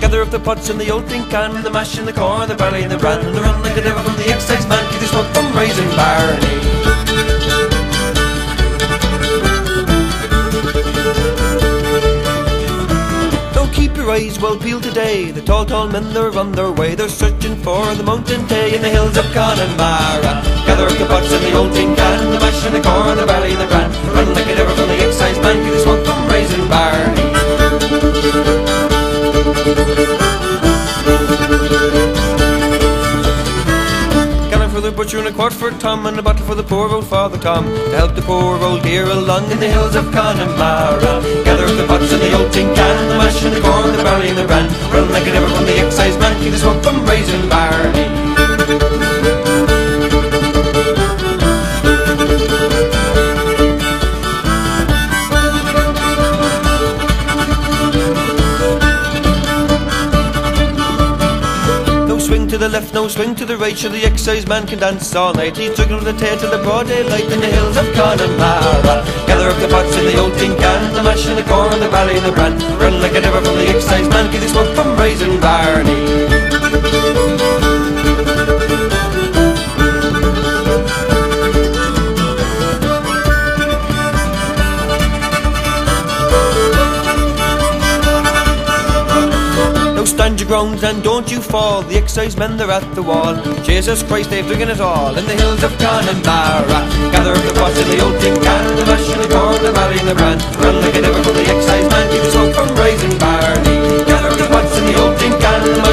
Gather up the pots and the old tin can, the mash and the corn, the barley and the bran, and the run like a devil from the excise man. Keep the smoke from raising Barney. Keep your eyes well peeled today. The tall men, they're on their way. They're searching for the mountain tay in the hills of Connemara. Gather up the pots and the old tin can, the mash and the corn, the barley and the bran, run like a devil from the excise man. Keep the smoke from raising Barney. For the butcher and a quart for Tom, and a bottle for the poor old Father Tom, to help the poor old dear along in the hills of Connemara. Gather up the pots and the old tin can, the mash and the corn, the barley and the bran, run like a devil from the excise man. Keep the smoke from raising Barney. Swing to the left, no swing to the right, sure the excise man can dance all night. He's drinking with the tail till the broad daylight in the hills of Connemara. Gather up the pots in the old tin can, the mash and the corn, the barley and the bran, run like a devil from the excise man. Keep the smoke from raising Barney. Stand your ground and don't you fall. The excise men, they're at the wall. Jesus Christ, they've drinking it all in the hills of Connemara. Gather up the pots in the old tin can, the mash and the corn, the barley and the bran, run like a devil from the excise man. Keep the smoke from raising Barney. Gather up the pots in the old tin can, the